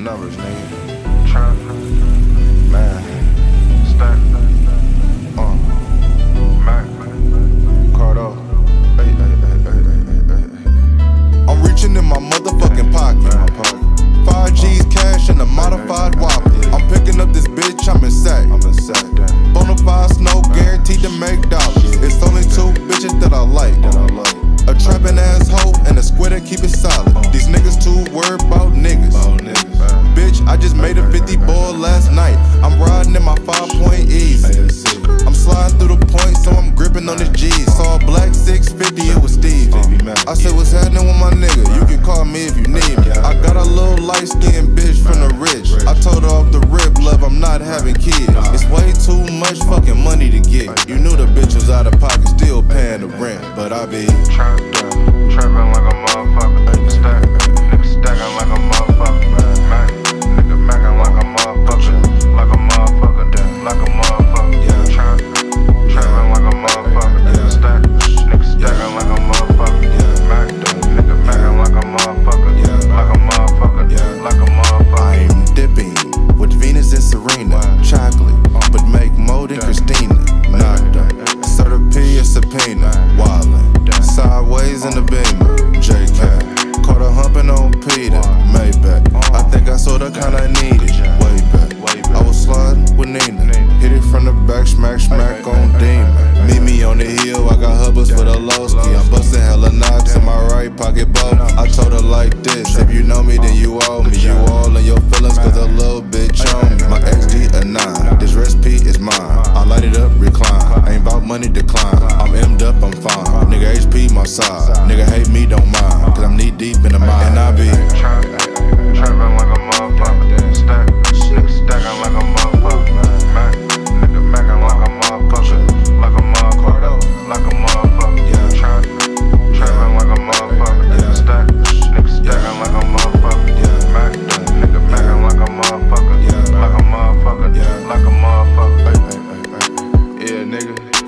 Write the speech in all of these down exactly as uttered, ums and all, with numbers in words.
Numbers, nigga. Trap, man. Stack, uh, Mac, Cardo. Hey, hey, hey, hey, hey, hey, hey. I'm reaching in my motherfucking pocket. Five G's cash in a modified whopper. I'm picking up this bitch, I'm in sack. I'm in sack. Bonafide snow, guaranteed to make dollars. It's only two bitches that I like. A trapping asshole and a square that keep it solid. These niggas too worried about niggas. Bitch, I just made a fifty ball last night. I'm riding in my five point easy. I'm sliding through the point, so I'm gripping on this G. Saw a black six fifty, it was Steve. I said, what's happening with my nigga? You can call me if you need me. I got a little light-skinned bitch from the rich. I told her off the rip, love, I'm not having kids. It's way too much fucking money to get. You knew the bitch was out of pocket, still paying the rent. But I be trapped up, trapping like a motherfucker. Stack, nigga stacking like a motherfucker. Mac, nigga macking like a motherfucker. Like a motherfucker, like a motherfucker. Yeah, trap, trapping like a motherfucker. Yeah, stack, nigga stacking like a motherfucker. Yeah, Mac, nigga macking like a motherfucker. Yeah, like a motherfucker. Yeah, like a motherfucker. I'm dipping with Venus and Serena. Chocolate, but make more than Christina. Nada, Serta P or subpoena. Wildin', sideways in the beamer. J K, caught her humping on Peter. Maybach, I think I sorta kinda need it. Way back, I was sliding with Nina. Hit it from the back, smack, smack on Demon. Meet me on the hill, I got hubbers for the Lowski. I'm busting hella knocks in my right pocket both. I told her like this, if you know me, then you owe me. You all in your feelings, cause a little bitch on me. My X D a nine, this recipe is mine. I light it up, recline. Ain't about money decline. I'm M'd up, I'm fine. Nigga H P my side. Nigga hate me, don't mind. Cause I'm knee deep in the mind. And I be trapping like a motherfucker. Stack, nigga stacking like a motherfucker. Mac, nigga macking like a motherfucker. Like a motherfucker, like a motherfucker. Yeah, trap, trapping like a motherfucker. Yeah, stack, nigga stacking like a motherfucker. Yeah, Mac, nigga macking like a motherfucker. Yeah, like a motherfucker. Yeah, like a motherfucker. Hey, hey, hey, hey. Yeah,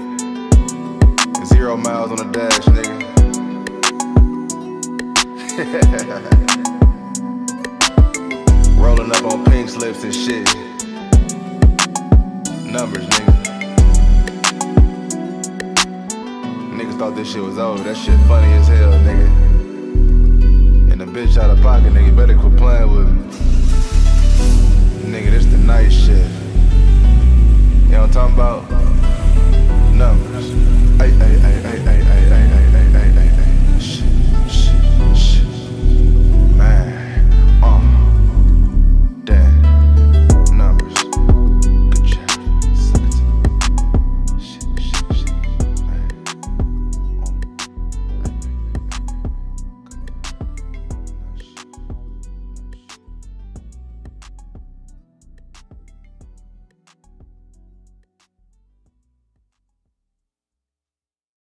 nigga. Zero miles on the dash, nigga. Rolling up on pink slips and shit. Numbers, nigga. Niggas thought this shit was over. That shit funny as hell, nigga. And the bitch out of pocket, nigga. Better quit playing with me. Nigga, this the night shit. You know what I'm talking about?